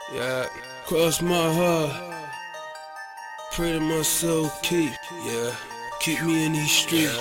Yeah, cross my heart. Pray to my soul keep me in these streets.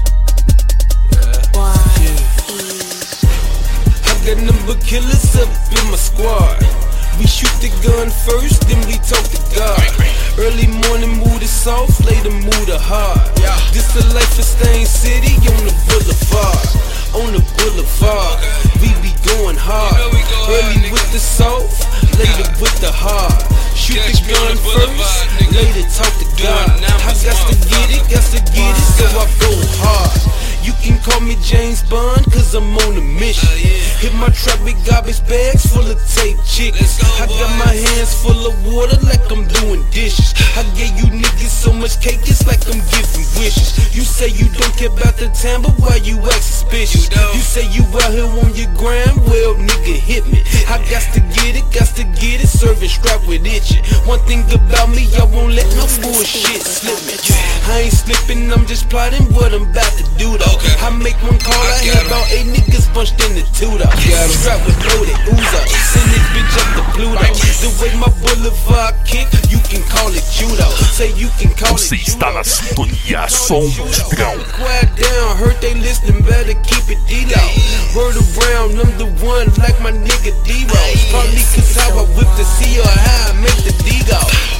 I got number killers up in my squad. We shoot the gun first, then we talk to God. Early morning mood is soft, later mood is hard. This the life of Stain City on the boulevard. On the boulevard, we be going hard. Early with the soft, later with the hard. Shoot the gun first, later talk to God. I got to get it, so I go hard. You can call me James Bond, cause I'm on a mission. Hit my trap with garbage bags full of tape chickens. I got my hands full of water like I'm doing dishes. I gave you niggas so much cake, it's like I'm giving wishes. You say you don't care about the time, but why you act suspicious? You say you out here on your grind, well nigga hit me. I got to get it, serving strap with itching. One thing about me, I won't let no bullshit slip me. I ain't slipping, I'm just plotting what I'm about to do though. I make one call, I had about 8 niggas bunched in the two though. Strap with loaded, ooze up, send this bitch up to Pluto. The way my boulevard kick, you can call it judo. Say you can call it Você está na sintonia Som Monstrão. Quiet down, heard they listening, better keep it D-Lo. Word around, I'm the one like my nigga D-Rose. Probably cause how I whip the C or how I make the D-Go.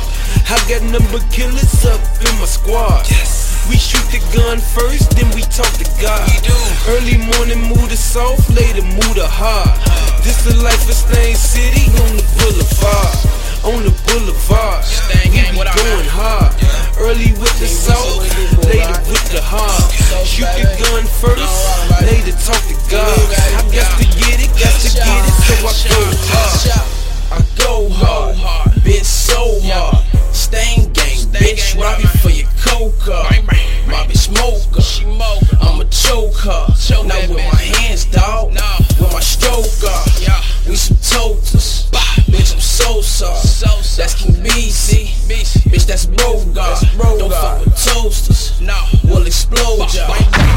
I got number killers up in my squad. We shoot the gun first, then we talk to God. Early morning mood is soft, later mood is hard. This the life of Stain City on the boulevard. On the boulevard, we be going hard. Early with the soft, later with the hard. Shoot the gun first, later talk to God. I got to get it, so I go hard. I go hard, bitch so hard. Stain gang, bitch, rob you for your coca. My bitch smoker, I'ma choke her. Not with my hands, dawg, with my stroker. We some totals, bitch, I'm Sosa. That's King BC, bitch, that's Bogart. Don't fuck with toasters, we'll explode ya.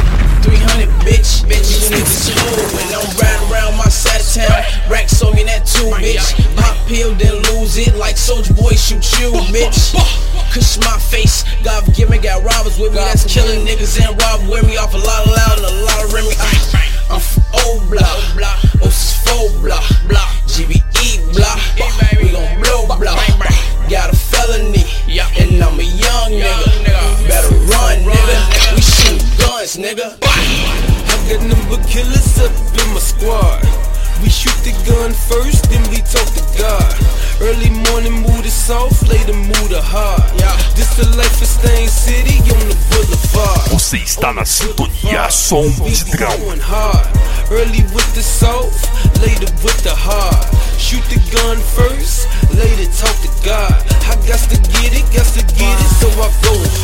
300, bitch, you niggas smooth. When I'm riding around my side of town, racks on me that too, bitch. Pop pill, then lose it like Soulja Boy shoot you, bitch. Cush my face, God forgive me, got robbers with me that's killing niggas and rob with me off a lot of loud and a lot of Remy. I'm from O-Block, O64 block, GBE block, we gon' blow block. Got a felony, and I'm a young nigga. Better run, nigga. We shoot guns, nigga. I got number killers up in my squad. We shoot the gun first, then we talk to God. Early morning mood is soft, later mood is hard. This the life of Stain City on the boulevard. Você está na sintonia Som Monstrão. Going hard. Early with the soft, later with the hard. Shoot the gun first, later talk to God. I got to get it, so I go